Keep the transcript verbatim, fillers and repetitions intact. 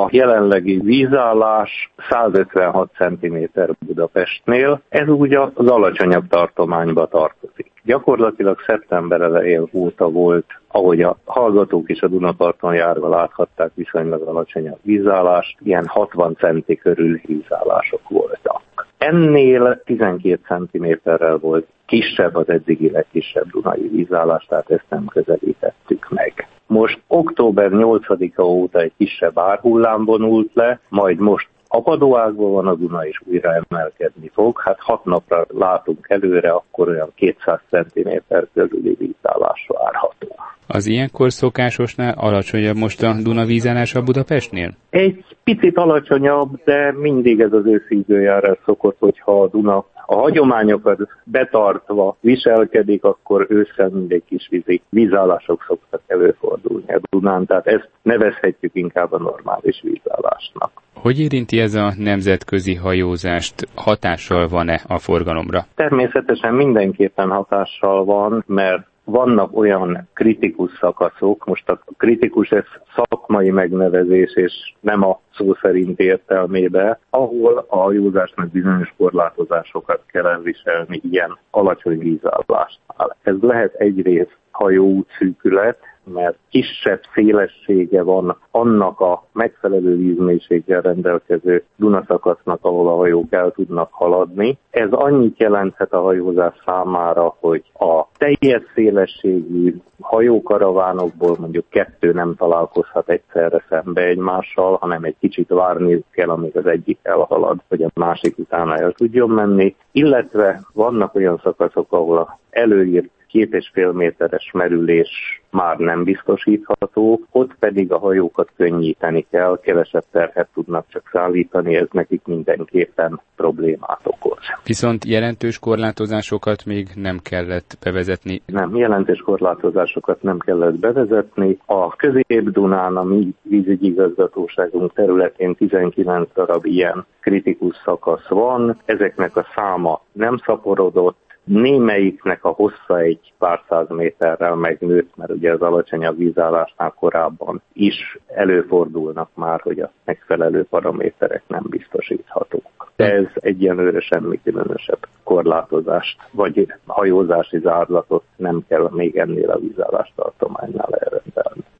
jelenlegi vízállás százötvenhat centiméter Budapestnél, ez úgy az alacsonyabb tartományba tartozik. Gyakorlatilag szeptember elején óta volt, ahogy a hallgatók is a Dunaparton járva láthatták, viszonylag alacsonyabb vízállás, ilyen hatvan centi körül vízállások voltak. Ennél tizenkét centiméterrel volt kisebb az eddigi legkisebb dunai vízállás, tehát ezt nem közelítettük meg. Most október nyolcadika óta egy kisebb árhullám vonult le, majd most apadóágban van a Duna, és újra emelkedni fog. Hát hat napra látunk előre, akkor olyan kétszáz centiméter körüli vízállás várható. Az ilyenkor szokásosnál alacsonyabb most a Duna vízállása Budapestnél? Egy picit alacsonyabb, de mindig ez az őszi időjárás szokott, hogyha a Duna a hagyományokat betartva viselkedik, akkor ősszel mindig kis vízi vízállások szoktak előfordulni a Dunán, tehát ezt nevezhetjük inkább a normális vízállásnak. Hogy érinti ez a nemzetközi hajózást? Hatással van-e a forgalomra? Természetesen mindenképpen hatással van, mert vannak olyan kritikus szakaszok, most a kritikus ez szakmai megnevezés, és nem a szó szerint értelmébe, ahol a hajózásnak bizonyos korlátozásokat kell elviselni ilyen alacsony vízállásnál. Ez lehet egyrészt hajóútszűkület, mert kisebb szélessége van annak a megfelelő vízmélységgel rendelkező Dunaszakasznak, ahol a hajók el tudnak haladni. Ez annyit jelenthet a hajózás számára, hogy a teljes szélességű hajókaravánokból mondjuk kettő nem találkozhat egyszerre szembe egymással, hanem egy kicsit várni kell, amíg az egyik elhalad, hogy a másik utána el tudjon menni. Illetve vannak olyan szakaszok, ahol a előírt két és fél méteres merülés már nem biztosítható, ott pedig a hajókat könnyíteni kell, kevesebb terhet tudnak csak szállítani, ez nekik mindenképpen problémát okoz. Viszont jelentős korlátozásokat még nem kellett bevezetni? Nem, jelentős korlátozásokat nem kellett bevezetni. A Közép-Dunán, a mi vízügyi igazgatóságunk területén tizenkilenc darab ilyen kritikus szakasz van, ezeknek a száma nem szaporodott, némelyiknek a hossza egy pár száz méterrel megnőtt, mert ugye az alacsonyabb vízállásnál korábban is előfordulnak már, hogy a megfelelő paraméterek nem biztosíthatók. De ez egyenlőre semmi különösebb korlátozást, vagy hajózási zárlatot nem kell még ennél a vízállás tartománynál elrendelni.